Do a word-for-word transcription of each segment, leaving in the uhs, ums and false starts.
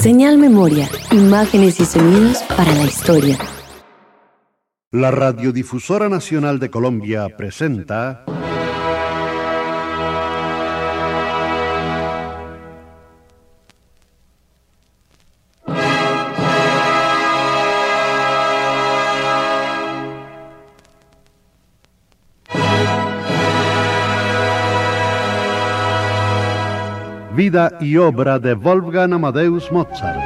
Señal Memoria, imágenes y sonidos para la historia. La Radiodifusora Nacional de Colombia presenta Vida y obra de Wolfgang Amadeus Mozart.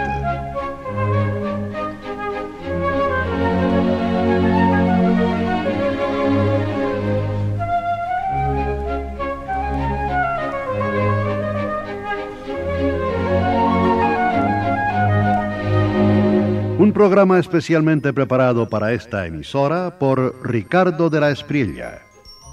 Un programa especialmente preparado para esta emisora por Ricardo de la Espriella.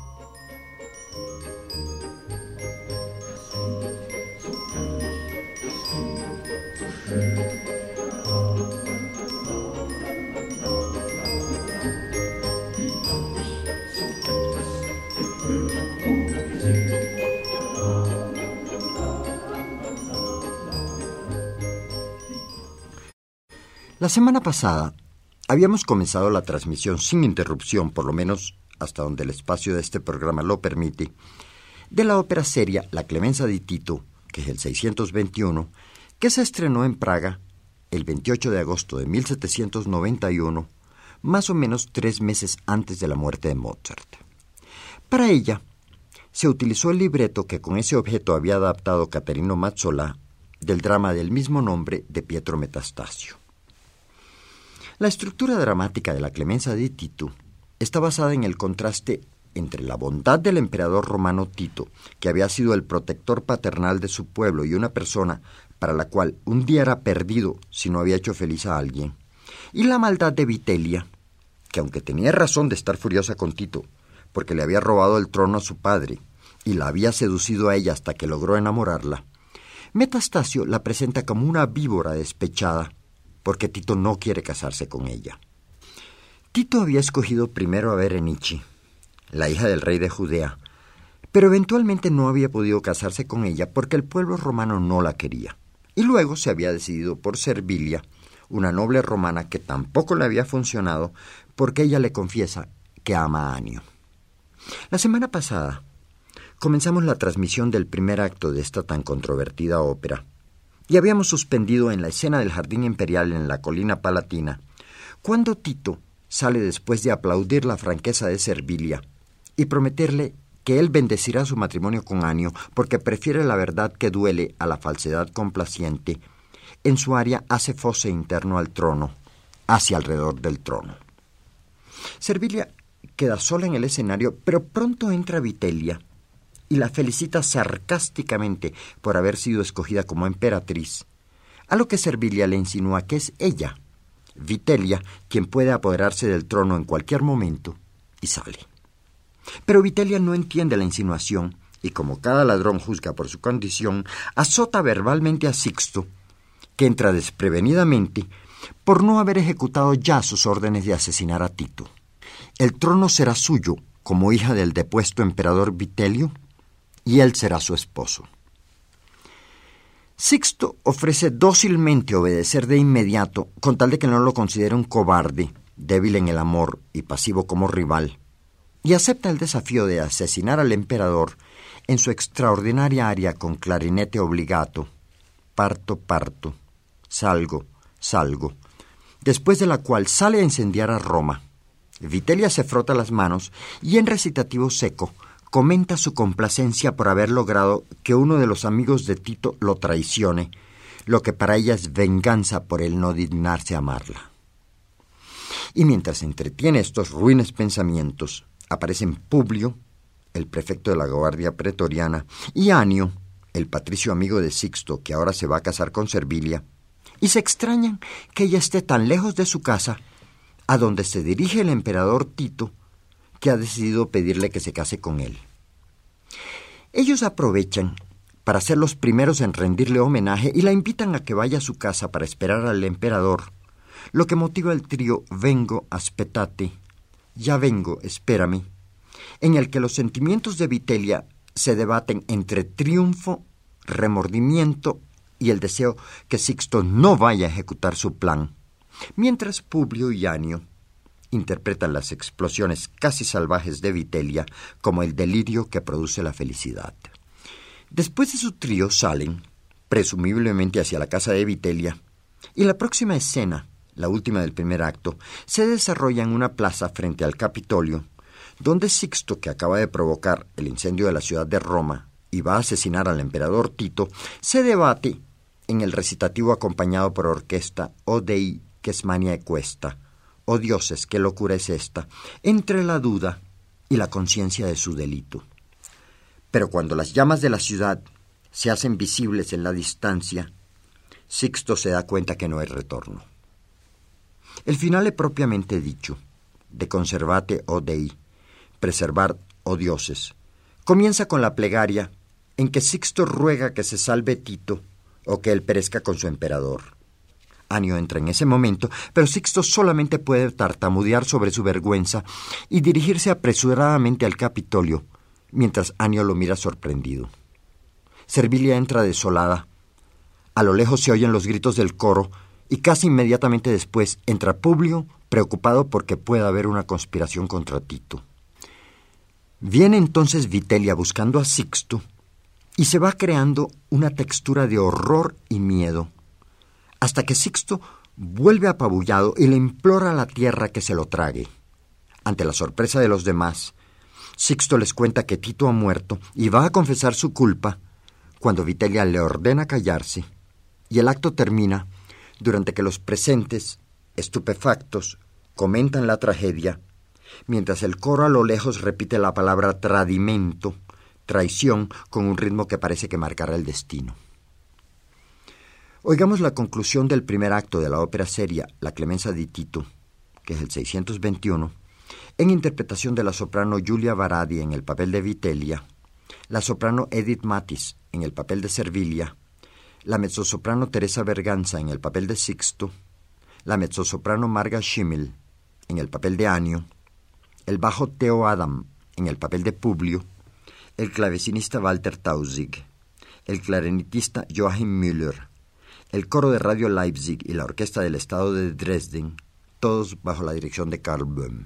La semana pasada habíamos comenzado la transmisión sin interrupción, por lo menos hasta donde el espacio de este programa lo permite, de la ópera seria La Clemenza di Tito, que es el seiscientos veintiuno, que se estrenó en Praga el veintiocho de agosto de mil setecientos noventa y uno, más o menos tres meses antes de la muerte de Mozart. Para ella se utilizó el libreto que con ese objeto había adaptado Caterino Mazzola del drama del mismo nombre de Pietro Metastasio. La estructura dramática de La Clemenza di Tito está basada en el contraste entre la bondad del emperador romano Tito, que había sido el protector paternal de su pueblo y una persona para la cual un día era perdido si no había hecho feliz a alguien, y la maldad de Vitellia, que aunque tenía razón de estar furiosa con Tito, porque le había robado el trono a su padre y la había seducido a ella hasta que logró enamorarla, Metastasio la presenta como una víbora despechada, porque Tito no quiere casarse con ella. Tito había escogido primero a Berenice, la hija del rey de Judea, pero eventualmente no había podido casarse con ella porque el pueblo romano no la quería. Y luego se había decidido por Servilia, una noble romana que tampoco le había funcionado porque ella le confiesa que ama a Anio. La semana pasada comenzamos la transmisión del primer acto de esta tan controvertida ópera, y habíamos suspendido en la escena del jardín imperial en la colina palatina, cuando Tito sale después de aplaudir la franqueza de Servilia y prometerle que él bendecirá su matrimonio con Anio porque prefiere la verdad que duele a la falsedad complaciente. En su área hace fosse interno al trono, hacia alrededor del trono. Servilia queda sola en el escenario, pero pronto entra Vitellia y la felicita sarcásticamente por haber sido escogida como emperatriz, a lo que Servilia le insinúa que es ella, Vitellia, quien puede apoderarse del trono en cualquier momento, y sale. Pero Vitellia no entiende la insinuación y, como cada ladrón juzga por su condición, azota verbalmente a Sixto, que entra desprevenidamente por no haber ejecutado ya sus órdenes de asesinar a Tito. El trono será suyo como hija del depuesto emperador Vitelio, y él será su esposo. Sixto ofrece dócilmente obedecer de inmediato, con tal de que no lo considere un cobarde, débil en el amor y pasivo como rival, y acepta el desafío de asesinar al emperador en su extraordinaria aria con clarinete obligato, parto, parto, salgo, salgo, después de la cual sale a incendiar a Roma. Vitellia se frota las manos y en recitativo seco comenta su complacencia por haber logrado que uno de los amigos de Tito lo traicione, lo que para ella es venganza por el no dignarse amarla. Y mientras entretiene estos ruines pensamientos, aparecen Publio, el prefecto de la guardia pretoriana, y Anio, el patricio amigo de Sixto, que ahora se va a casar con Servilia, y se extrañan que ella esté tan lejos de su casa, a donde se dirige el emperador Tito, que ha decidido pedirle que se case con él. Ellos aprovechan para ser los primeros en rendirle homenaje y la invitan a que vaya a su casa para esperar al emperador, lo que motiva el trío Vengo, aspettate, ya vengo, espérame, en el que los sentimientos de Vitellia se debaten entre triunfo, remordimiento y el deseo que Sixto no vaya a ejecutar su plan, mientras Publio y Anio interpretan las explosiones casi salvajes de Vitellia como el delirio que produce la felicidad. Después de su trío salen, presumiblemente hacia la casa de Vitellia, y la próxima escena, la última del primer acto, se desarrolla en una plaza frente al Capitolio, donde Sixto, que acaba de provocar el incendio de la ciudad de Roma y va a asesinar al emperador Tito, se debate en el recitativo acompañado por orquesta O Dei, que es mania equesta, oh dioses, qué locura es esta, entre la duda y la conciencia de su delito. Pero cuando las llamas de la ciudad se hacen visibles en la distancia, Sixto se da cuenta que no hay retorno. El finale propiamente dicho, de conservate, oh Dei, preservar, oh dioses, comienza con la plegaria en que Sixto ruega que se salve Tito o que él perezca con su emperador. Anio entra en ese momento, pero Sixto solamente puede tartamudear sobre su vergüenza y dirigirse apresuradamente al Capitolio, mientras Anio lo mira sorprendido. Servilia entra desolada. A lo lejos se oyen los gritos del coro y casi inmediatamente después entra Publio, preocupado porque pueda haber una conspiración contra Tito. Viene entonces Vitellia buscando a Sixto y se va creando una textura de horror y miedo, hasta que Sixto vuelve apabullado y le implora a la tierra que se lo trague. Ante la sorpresa de los demás, Sixto les cuenta que Tito ha muerto y va a confesar su culpa cuando Vitellia le ordena callarse, y el acto termina durante que los presentes, estupefactos, comentan la tragedia, mientras el coro a lo lejos repite la palabra tradimento, traición, con un ritmo que parece que marcará el destino. Oigamos la conclusión del primer acto de la ópera seria La Clemenza di Tito, que es el seiscientos veintiuno, en interpretación de la soprano Giulia Varadi en el papel de Vitellia, la soprano Edith Matis en el papel de Servilia, la mezzosoprano Teresa Berganza en el papel de Sixto, la mezzosoprano Marga Schimmel en el papel de Anio, el bajo Theo Adam en el papel de Publio, el clavecinista Walter Tausig, el clarinetista Joachim Müller, el coro de Radio Leipzig y la orquesta del Estado de Dresden, todos bajo la dirección de Karl Böhm.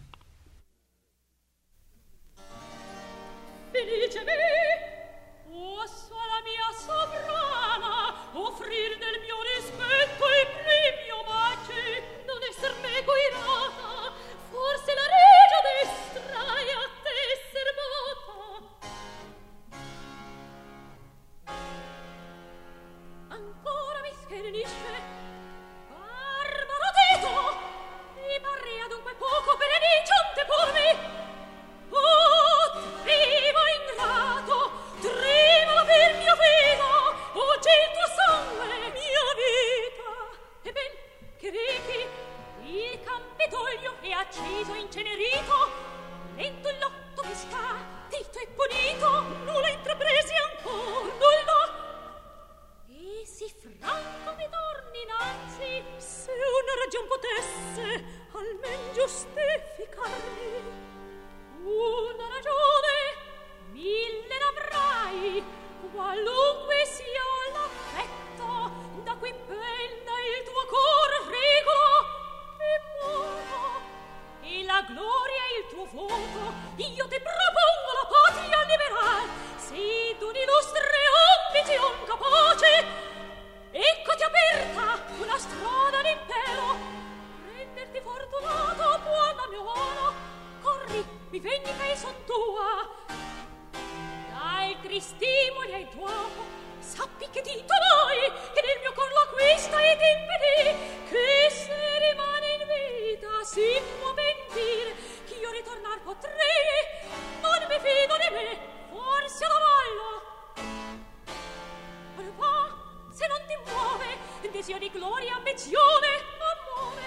di gloria, ambizione, amore,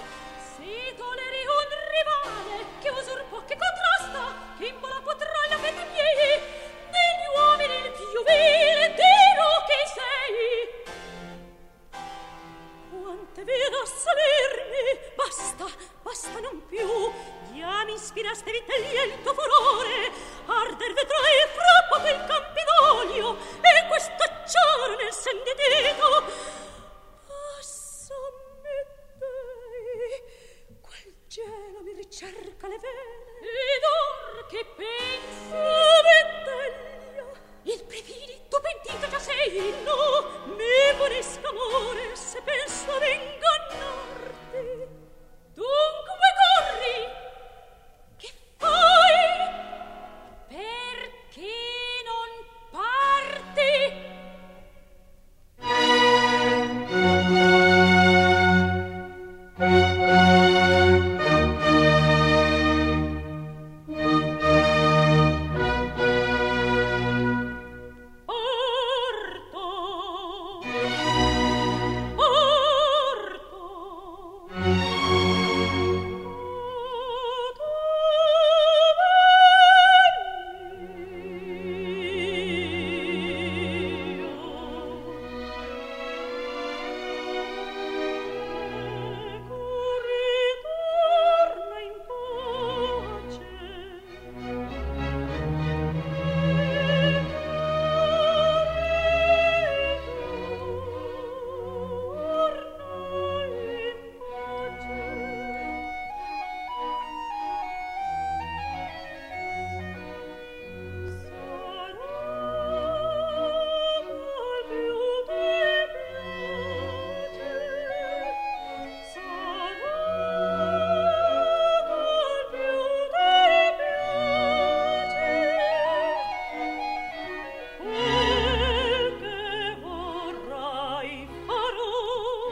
se toleri un rivale che usurpa, che contrasta, che in vola potrà la fede miei, negli uomini il più vile, Dio che sei. Quante vedo salermi, basta, basta non più, già mi ispiraste Vitellia il tuo furore, arder vedrai fra poco il Campidoglio, e questo acciaro nel sen di Tito.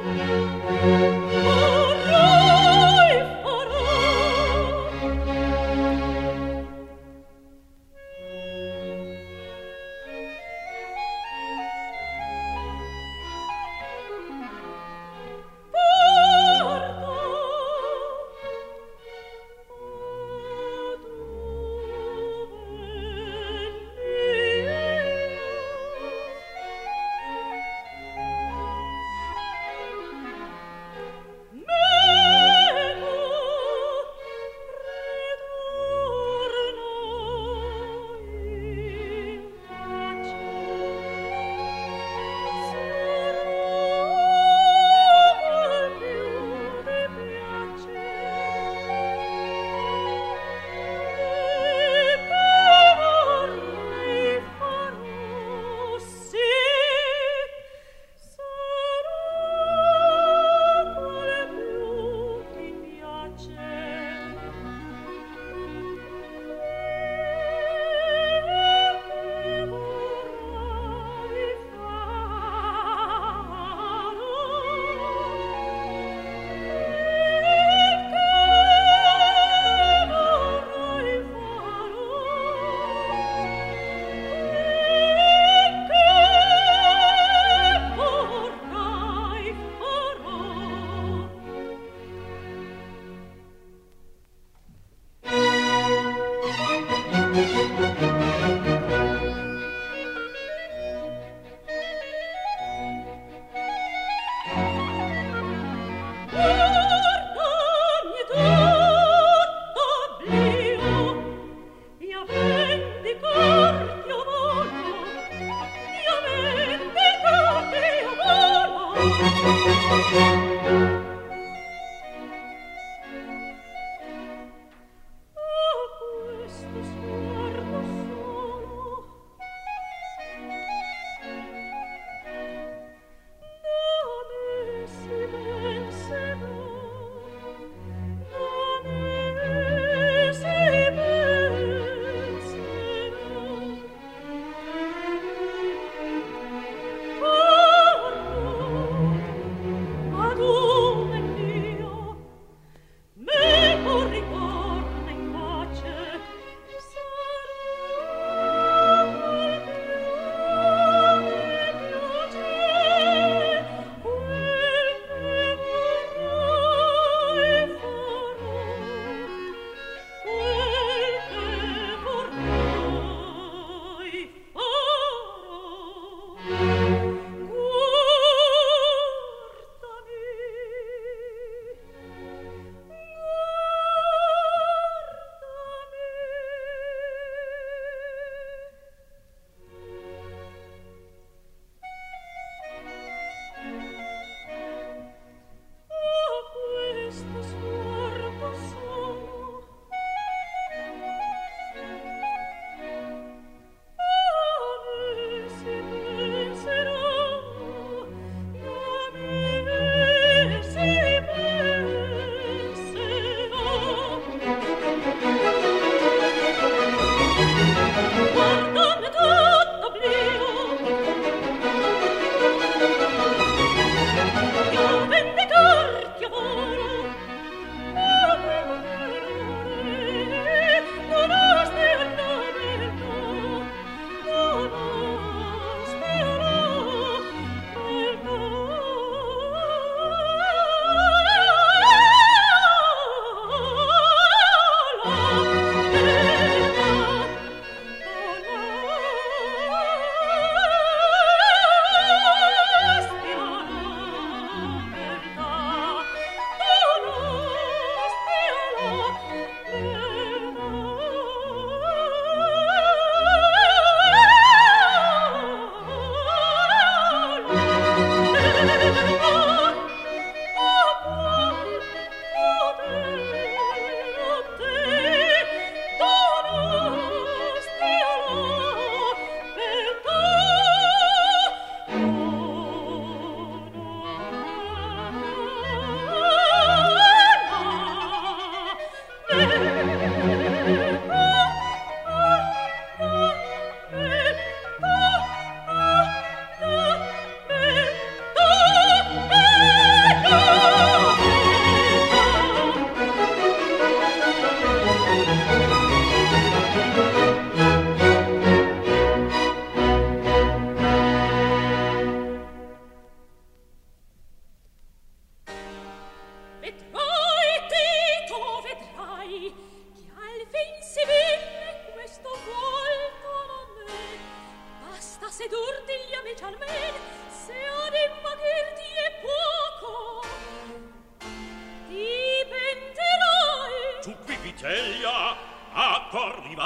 Oh,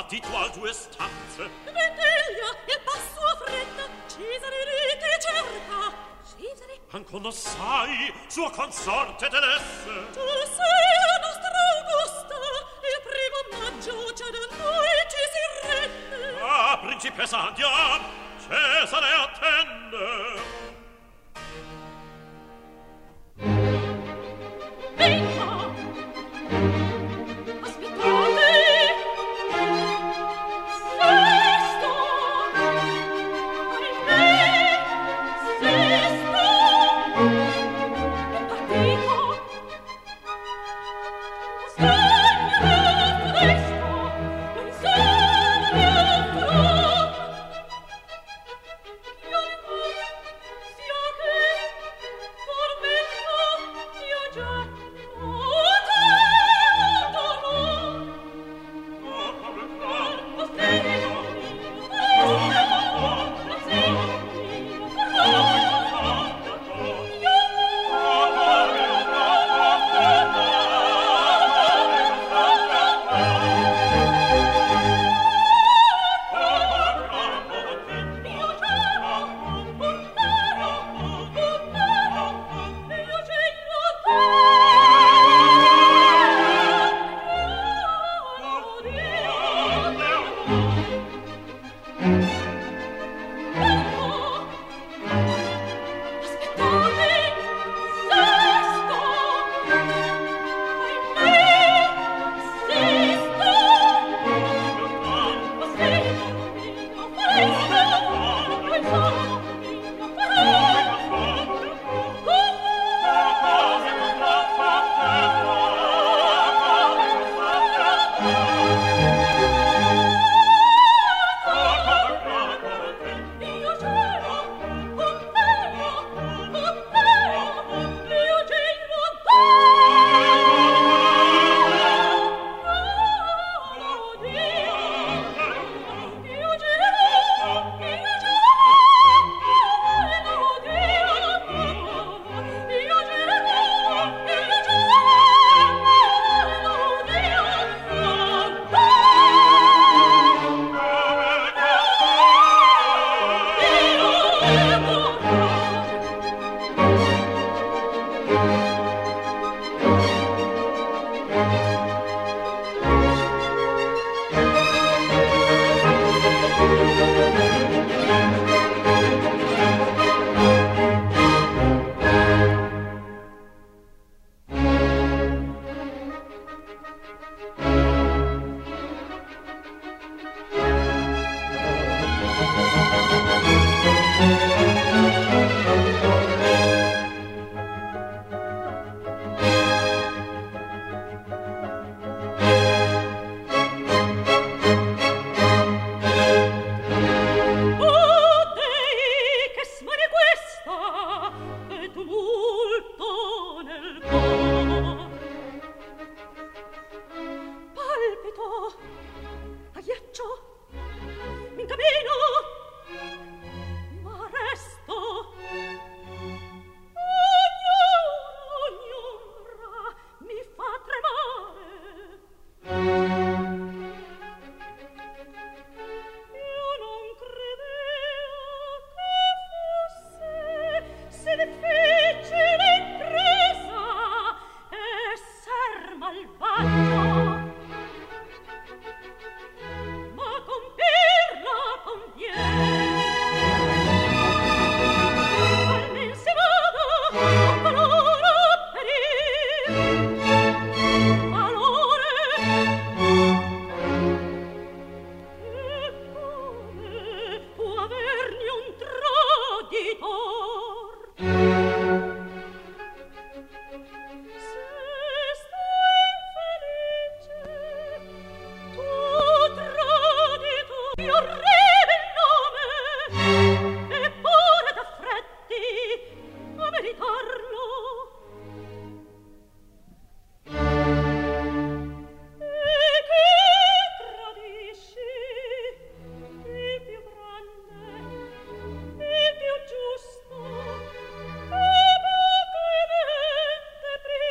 di tua due stanze. Venteglia, il passo a fretta, Cesare lì ti cerca. Cesare? Ancora non sai, sua consorte te l'esse. Tu sei la nostra Augusta, il primo maggio già da noi ci si rende. Ah, principessa, andiamo, Cesare attende. Venga! Aspettate! Sesto! Ahimè! Sesto! È partito! Segna del tedesco! Lo insegna del front! Io ne voglio sia che tormento io già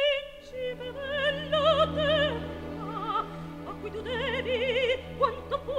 cui tu devi quanto puoi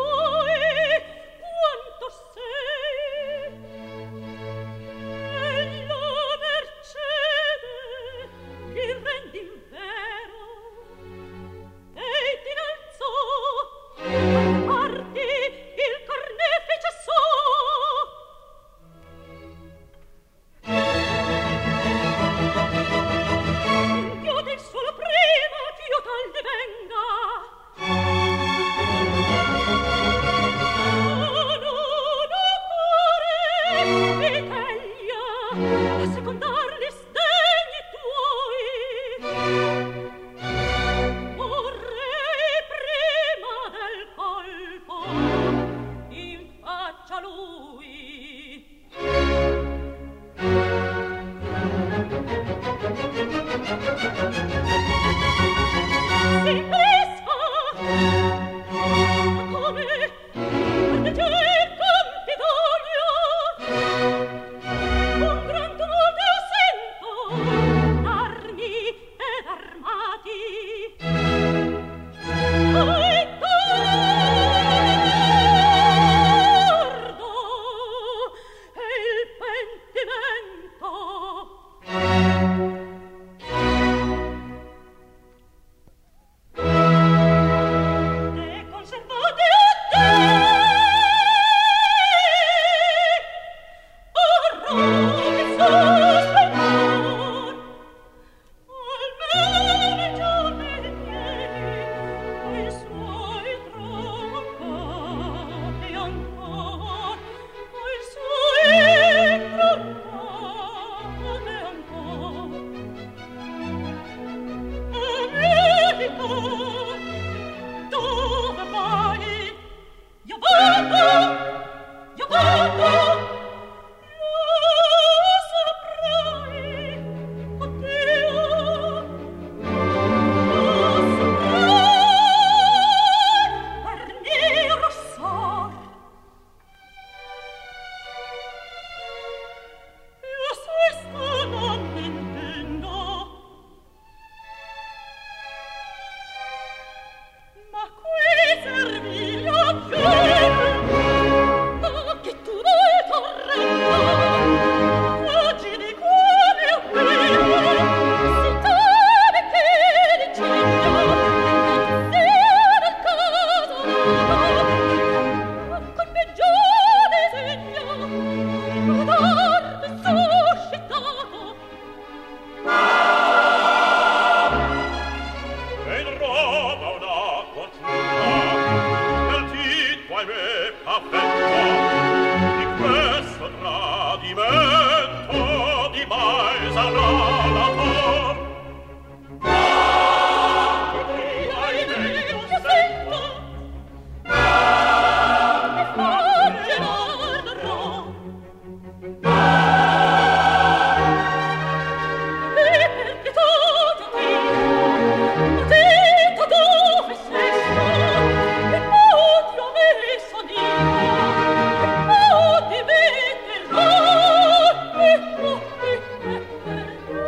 Oh,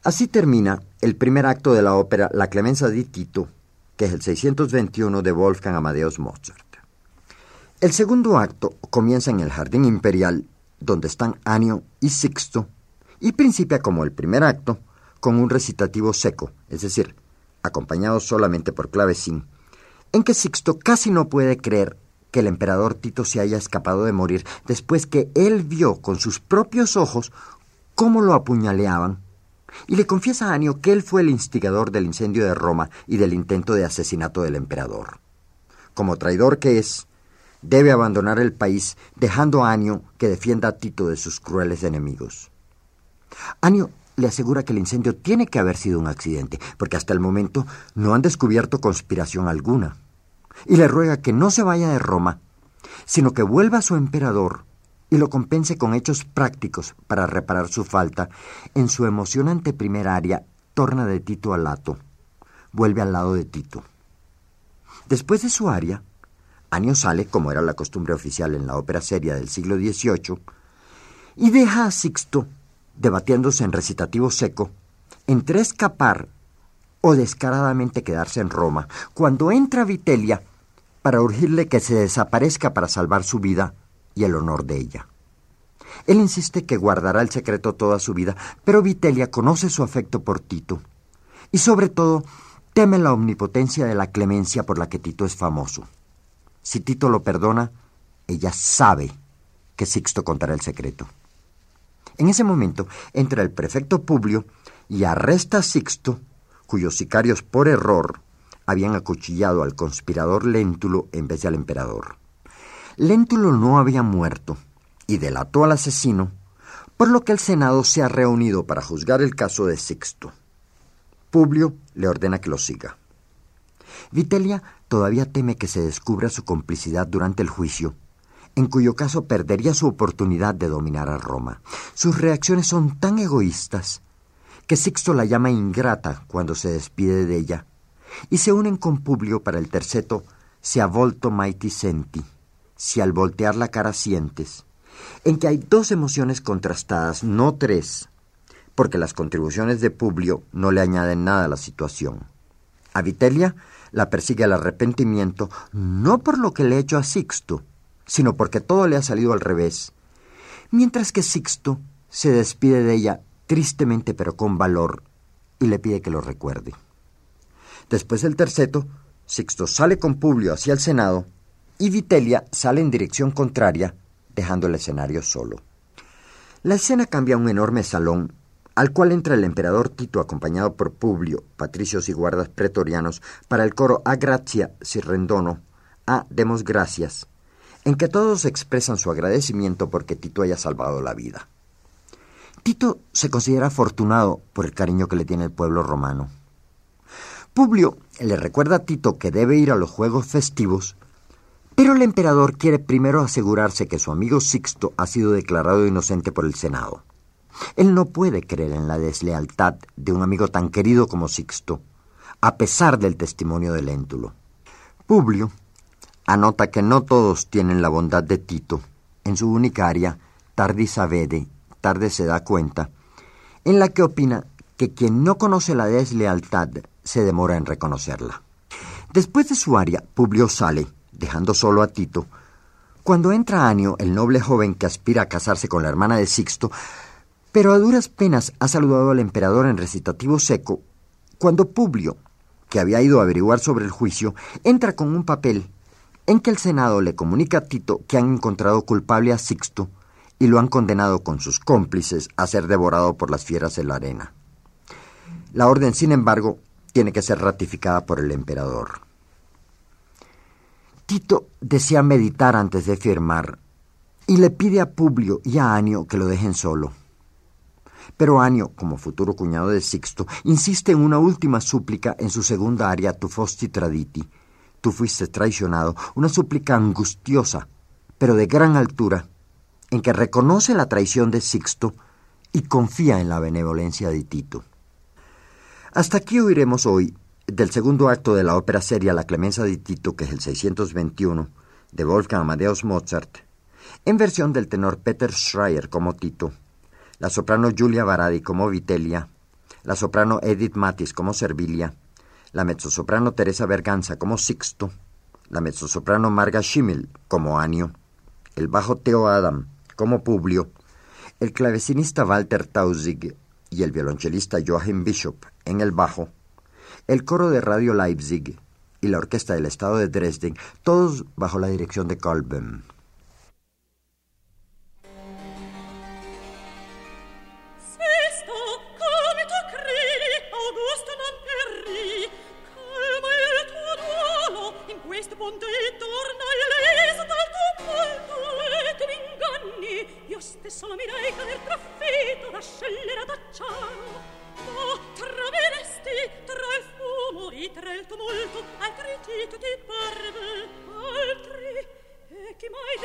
Así termina el primer acto de la ópera La Clemenza di Tito, que es el seiscientos veintiuno de Wolfgang Amadeus Mozart. El segundo acto comienza en el Jardín Imperial, donde están Anio y Sixto, y principia como el primer acto con un recitativo seco, es decir, acompañado solamente por clavecín, en que Sixto casi no puede creer que el emperador Tito se haya escapado de morir después que él vio con sus propios ojos cómo lo apuñaleaban, y le confiesa a Anio que él fue el instigador del incendio de Roma y del intento de asesinato del emperador. Como traidor que es, debe abandonar el país, dejando a Anio que defienda a Tito de sus crueles enemigos. Anio le asegura que el incendio tiene que haber sido un accidente, porque hasta el momento no han descubierto conspiración alguna, y le ruega que no se vaya de Roma, sino que vuelva a su emperador y lo compense con hechos prácticos para reparar su falta. En su emocionante primer aria, torna de Tito a Lato, vuelve al lado de Tito. Después de su aria, Anio sale, como era la costumbre oficial en la ópera seria del siglo dieciocho, y deja a Sixto, debatiéndose en recitativo seco, entre escapar o descaradamente quedarse en Roma, cuando entra Vitellia para urgirle que se desaparezca para salvar su vida y el honor de ella. Él insiste que guardará el secreto toda su vida, pero Vitellia conoce su afecto por Tito y sobre todo teme la omnipotencia de la clemencia por la que Tito es famoso. Si Tito lo perdona, ella sabe que Sixto contará el secreto. En ese momento entra el prefecto Publio y arresta a Sixto, cuyos sicarios por error habían acuchillado al conspirador Léntulo en vez de al emperador. Léntulo no había muerto y delató al asesino, por lo que el Senado se ha reunido para juzgar el caso de Sixto. Publio le ordena que lo siga. Vitellia todavía teme que se descubra su complicidad durante el juicio, en cuyo caso perdería su oportunidad de dominar a Roma. Sus reacciones son tan egoístas que Sixto la llama ingrata cuando se despide de ella, y se unen con Publio para el terceto Se ha volto mai ti senti, si al voltear la cara sientes, en que hay dos emociones contrastadas, no tres, porque las contribuciones de Publio no le añaden nada a la situación. A Vitellia la persigue el arrepentimiento, no por lo que le ha hecho a Sixto, sino porque todo le ha salido al revés, mientras que Sixto se despide de ella tristemente pero con valor y le pide que lo recuerde. Después del terceto, Sixto sale con Publio hacia el Senado y Vitellia sale en dirección contraria, dejando el escenario solo. La escena cambia a un enorme salón, al cual entra el emperador Tito acompañado por Publio, patricios y guardas pretorianos, para el coro A Gratia si rendono, A Demos Gracias, en que todos expresan su agradecimiento porque Tito haya salvado la vida. Tito se considera afortunado por el cariño que le tiene el pueblo romano. Publio le recuerda a Tito que debe ir a los juegos festivos, pero el emperador quiere primero asegurarse que su amigo Sixto ha sido declarado inocente por el Senado. Él no puede creer en la deslealtad de un amigo tan querido como Sixto, a pesar del testimonio de Léntulo. Publio anota que no todos tienen la bondad de Tito en su única aria, Tardi s'avvede, tarde se da cuenta, en la que opina que quien no conoce la deslealtad se demora en reconocerla. Después de su aria, Publio sale, dejando solo a Tito, cuando entra Anio, el noble joven que aspira a casarse con la hermana de Sixto, pero a duras penas ha saludado al emperador en recitativo seco, cuando Publio, que había ido a averiguar sobre el juicio, entra con un papel en que el Senado le comunica a Tito que han encontrado culpable a Sixto y lo han condenado con sus cómplices a ser devorado por las fieras en la arena. La orden, sin embargo, tiene que ser ratificada por el emperador. Tito desea meditar antes de firmar y le pide a Publio y a Anio que lo dejen solo. Pero Anio, como futuro cuñado de Sixto, insiste en una última súplica en su segunda aria, Tu fosti traditi, tú fuiste traicionado, una súplica angustiosa, pero de gran altura, en que reconoce la traición de Sixto y confía en la benevolencia de Tito. Hasta aquí oiremos hoy del segundo acto de la ópera seria La Clemenza di Tito, que es el seiscientos veintiuno, de Wolfgang Amadeus Mozart, en versión del tenor Peter Schreier como Tito, la soprano Giulia Baradi como Vitellia, la soprano Edith Matis como Servilia, la mezzosoprano Teresa Berganza como Sixto, la mezzosoprano Marga Schimmel como Anio, el bajo Theo Adam como Publio, el clavecinista Walter Tausig y el violonchelista Joachim Bishop en el bajo, el coro de Radio Leipzig y la orquesta del Estado de Dresden, todos bajo la dirección de Kolben. Solo mirai cader trafitto da scellera d'acciaro, ma traveresti tra il fumo e tra il tumulto, altri titoli ti parve, altri, e chi mai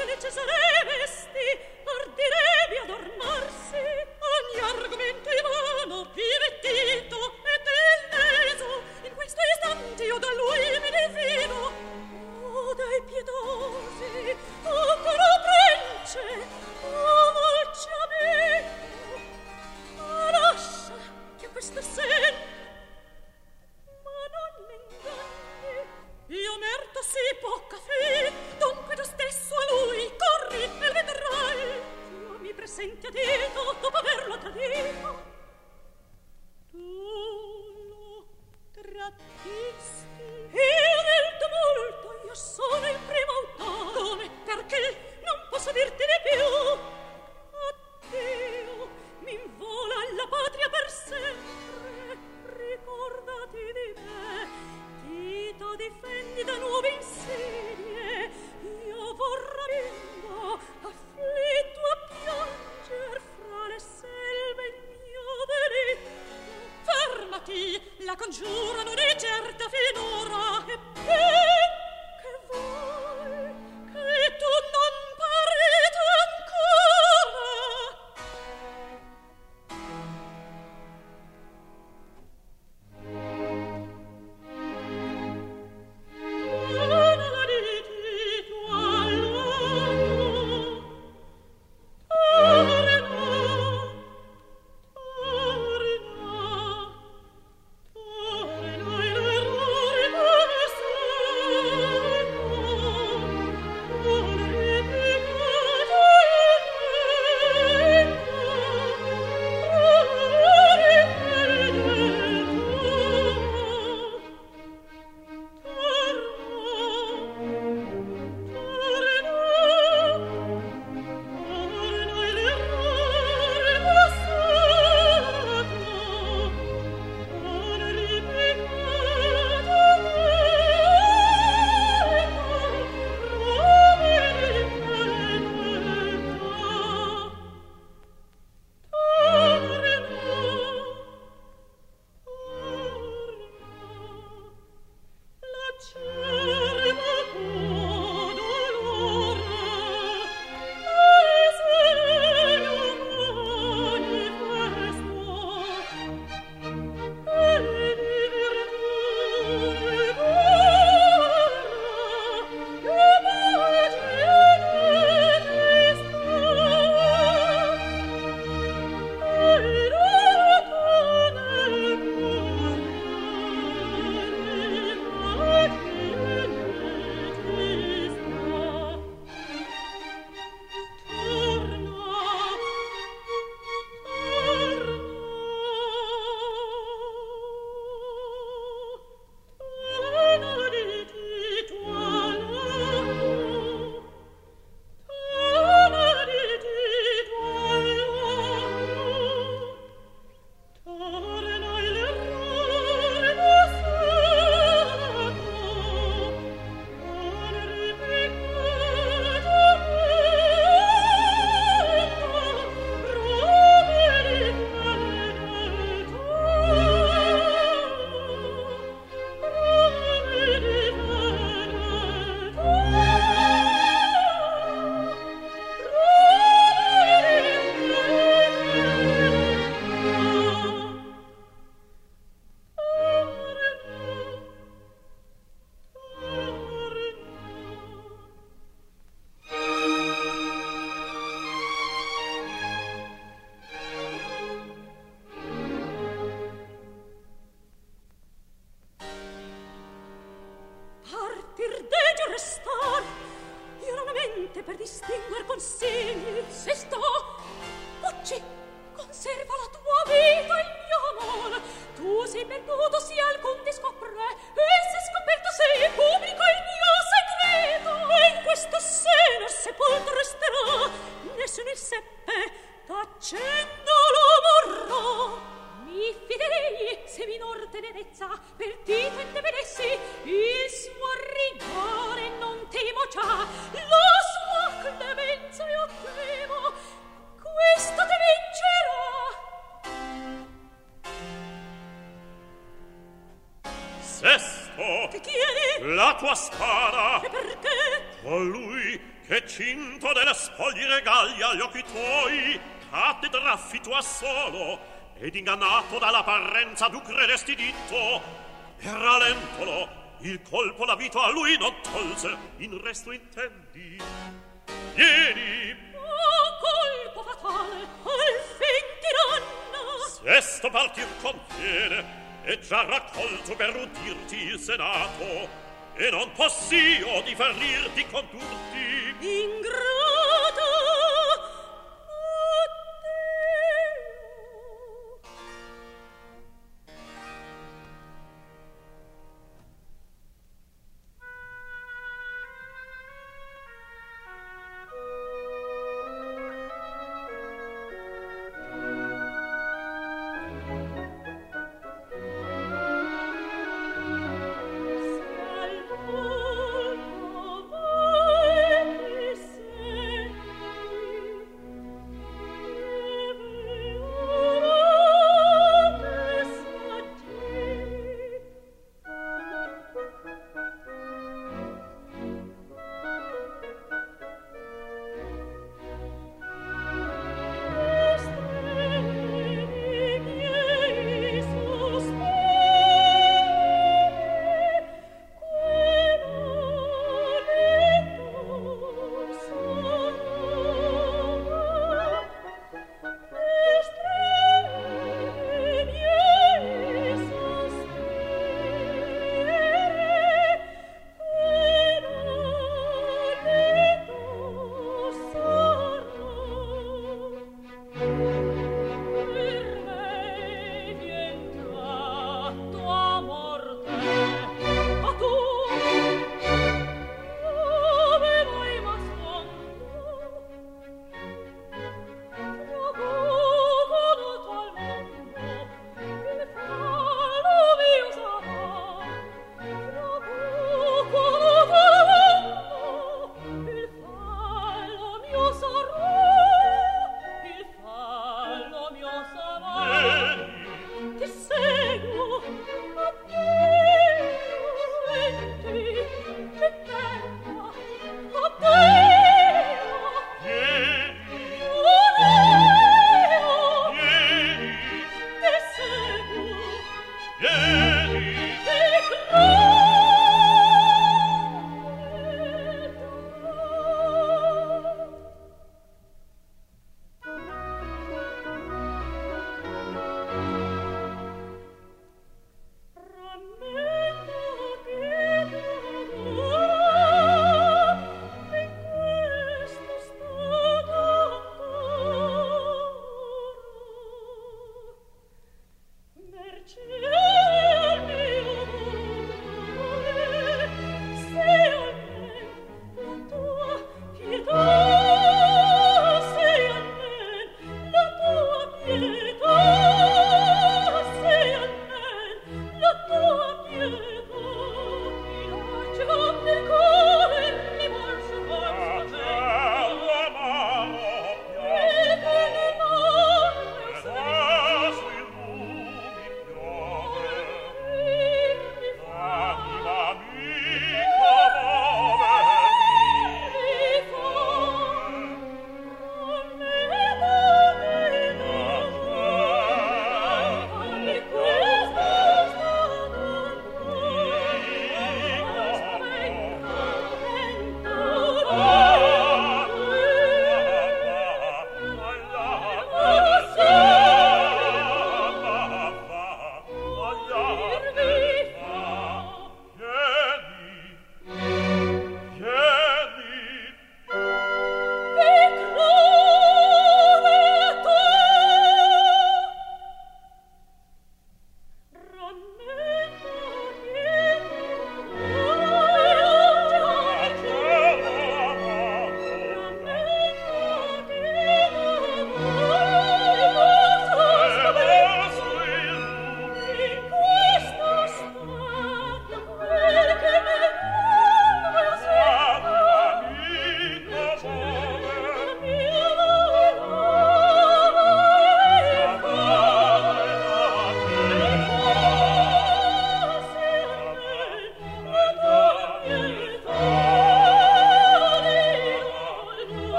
distinguer consigli. Se sto, Pucci, conserva la tua vita e il mio amor. Tu sei perduto sia alcun ti scopre, e se scoperto sei pubblico il mio segreto. E in questo seno sepolto resterà, nessuno il seppe, tacendo lo morrò. Mi fidei se minor tenerezza per ti tende vedessi, il suo rigore non temo già, la sua clemenza io temo, questo te vincerà. Sesto, Che chiedi? la tua spada. E perché? Colui che cinto delle spogli regali agli occhi tuoi, cattedra affitto a solo, ed ingannato dall'apparenza tu credesti ditto, e ralentolo, il colpo la vita a lui non tolse, in resto intendi. Vieni! Oh, colpo fatale, al fin tiranno! Sesto partir conviene, e già raccolto per udirti il senato, e non possio differir di condurti. Ingrato! Salvo,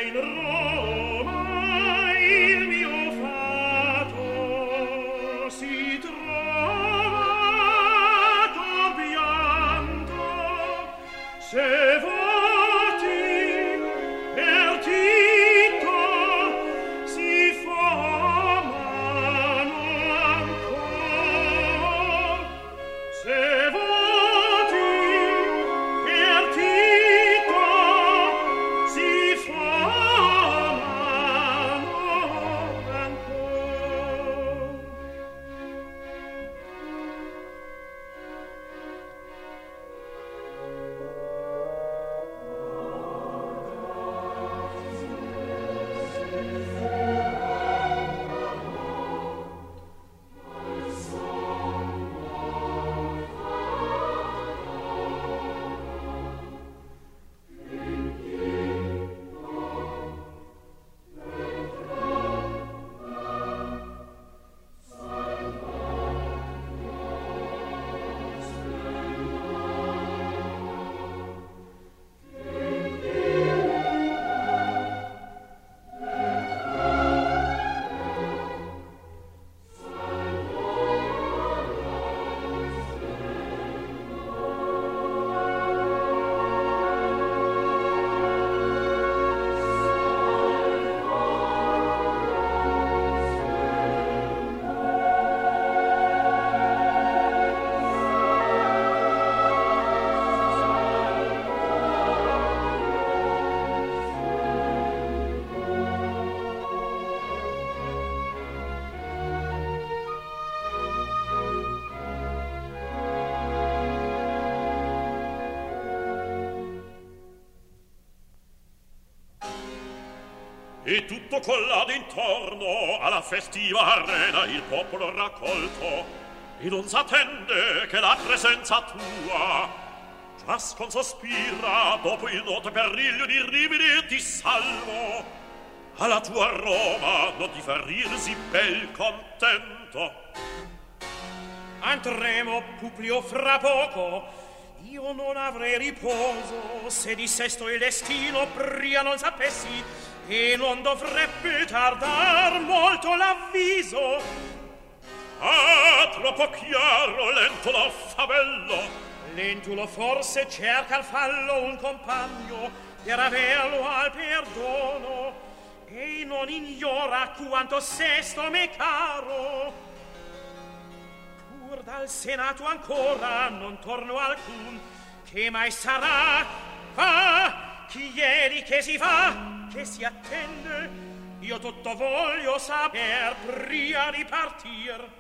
in Roma il mio fato si trova compianto, se voti per Tito si fa mano ancor, se voti per Tito si fa mano ancor. E tutto collato intorno alla festiva arena il popolo raccolto e non s'attende che la presenza tua. Ciascun sospira dopo il noto periglio di rividi ti salvo. Alla tua Roma non ti ferirsi bel contento. Andremo, Publio, fra poco. Io non avrei riposo se di sesto il destino pria non sapessi, e non dovrebbe tardar molto l'avviso. Ah, troppo chiaro, lento lo favello. Lentulo forse cerca al fallo un compagno per averlo al perdono, e non ignora quanto sesto m'è caro. Pur dal Senato ancora non torno alcun, che mai sarà? Va! Chi ieri che si fa, che si attende, io tutto voglio saper pria di partir.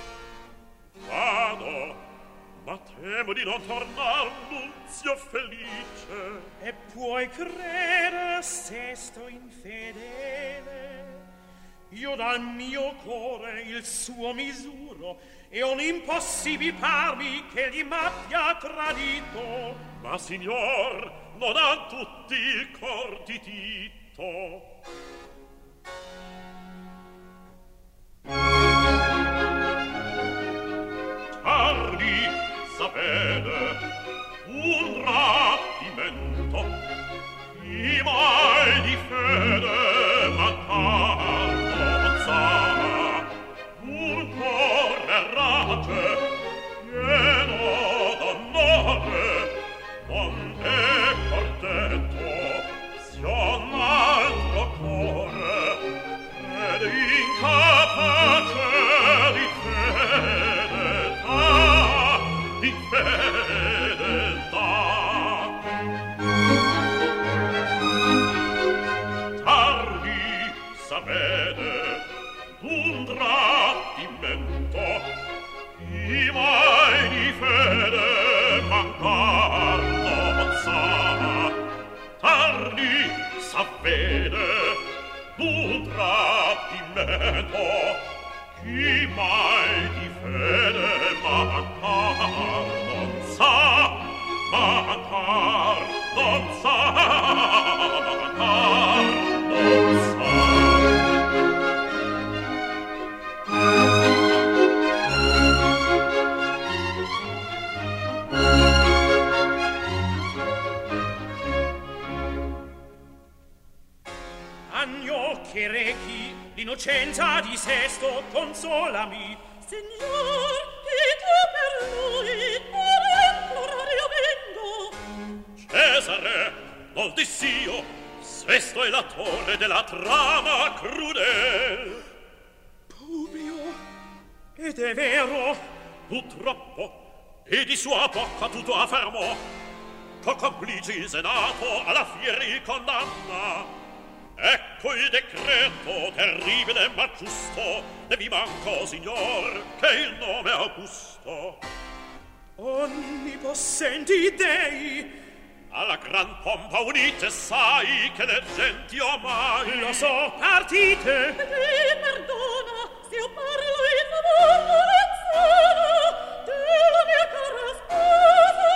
Vado, ma temo di non tornar nunzio felice. E puoi credere, sesto infedele, io dal mio core il suo misuro, e un impossibile parmi che gli m'abbia tradito. Ma signor, non han tutti il cor di Tito. Tardi s'avvede un rapimento, chi mai di fede mancar non sa, un cuore errate pieno d'onore, onde cortetto sia un altro cuore ed incapace di fedeltà, di fedeltà. Tardi s'avvede d'un tradimento, chi mai di fede mancar non sa. Tardi s'avvede d'un tradimento, chi mai di fede mancar non sa. Mancar non sa, mancar non sa. stagno che rechi l'innocenza di Sesto, consolami. Signor, che tu per lui per implorare io vengo. Cesare, non diss'io, Sesto è la torre della trama crudel. Publio, ed è vero? Purtroppo, e di sua bocca tutto affermò, co complici il senato alla fieri condanna. Ecco il decreto terribile ma giusto, ne vi manco, signor, che il nome Augusto. Onnipossenti dei, alla gran pompa unite, sai che le genti ormai lo so, partite. Mi perdona se io parlo in favor Lorenzo della mia cara sposa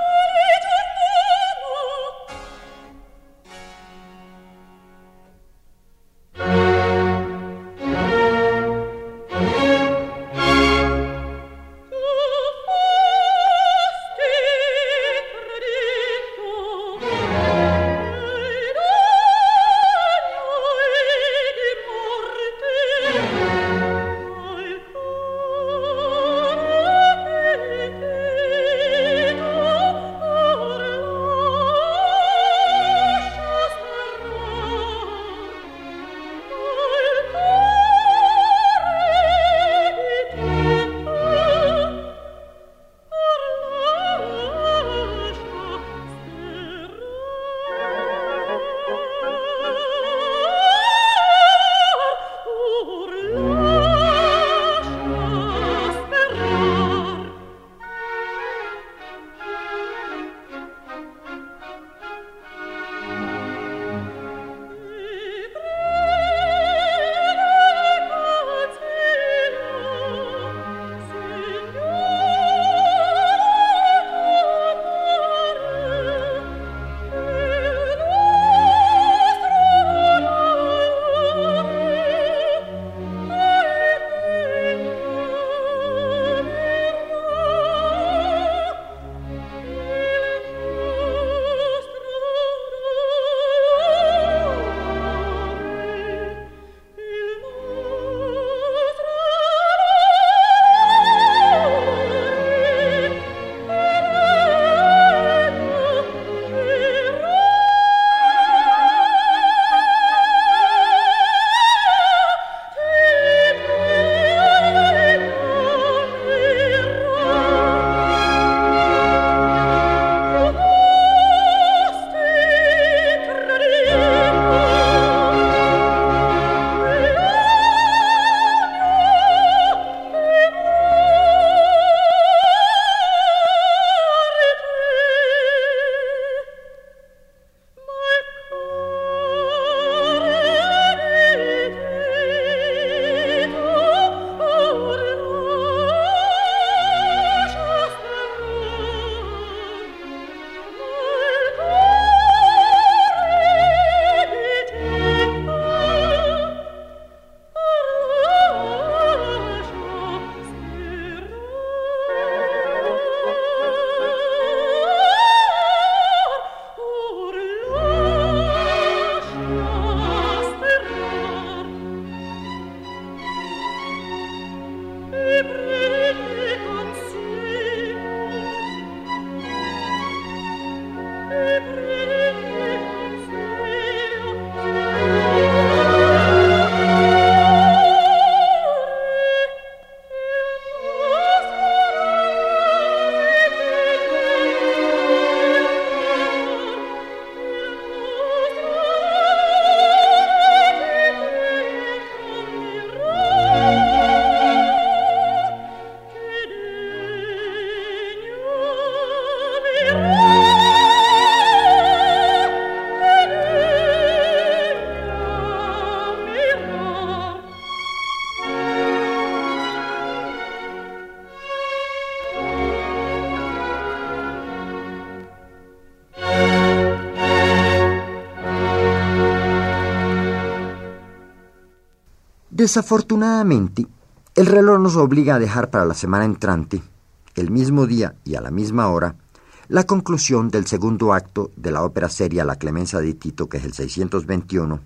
Desafortunadamente, el reloj nos obliga a dejar para la semana entrante, el mismo día y a la misma hora, la conclusión del segundo acto de la ópera seria La Clemenza di Tito, que es el seiscientos veintiuno,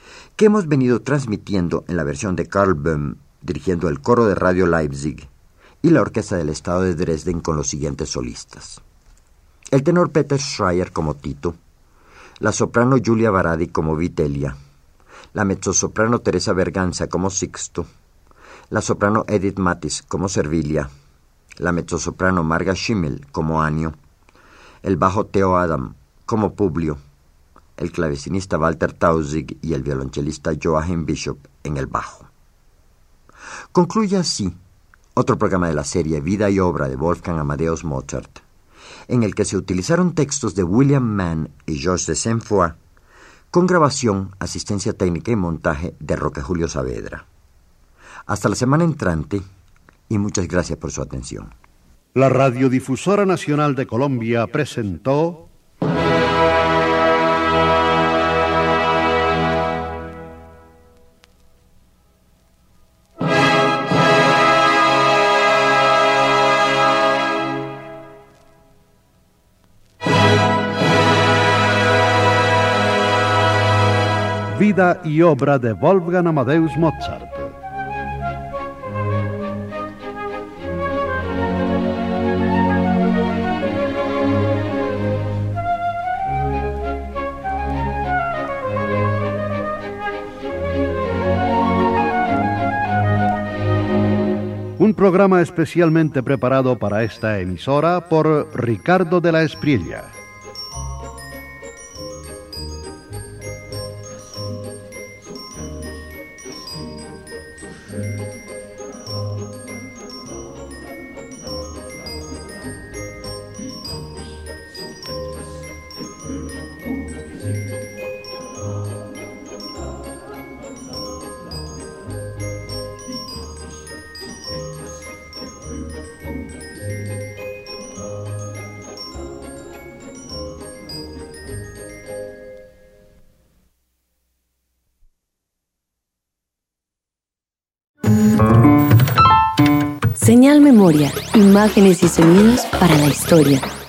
que hemos venido transmitiendo en la versión de Karl Böhm, dirigiendo el coro de Radio Leipzig, y la Orquesta del Estado de Dresden con los siguientes solistas: el tenor Peter Schreier como Tito, la soprano Giulia Baradi como Vitellia, la mezzosoprano Teresa Berganza como Sixto, la soprano Edith Matis como Servilia, la mezzosoprano Marga Schimmel como Anio, el bajo Theo Adam como Publio, el clavecinista Walter Tausig y el violonchelista Joachim Bishop en el bajo. Concluye así otro programa de la serie Vida y Obra de Wolfgang Amadeus Mozart, en el que se utilizaron textos de William Mann y Georges de Saint-Foy, con grabación, asistencia técnica y montaje de Roque Julio Saavedra. Hasta la semana entrante, y muchas gracias por su atención. La Radiodifusora Nacional de Colombia presentó Vida y Obra de Wolfgang Amadeus Mozart. Un programa especialmente preparado para esta emisora por Ricardo de la Espriella. Señal Memoria, imágenes y sonidos para la historia.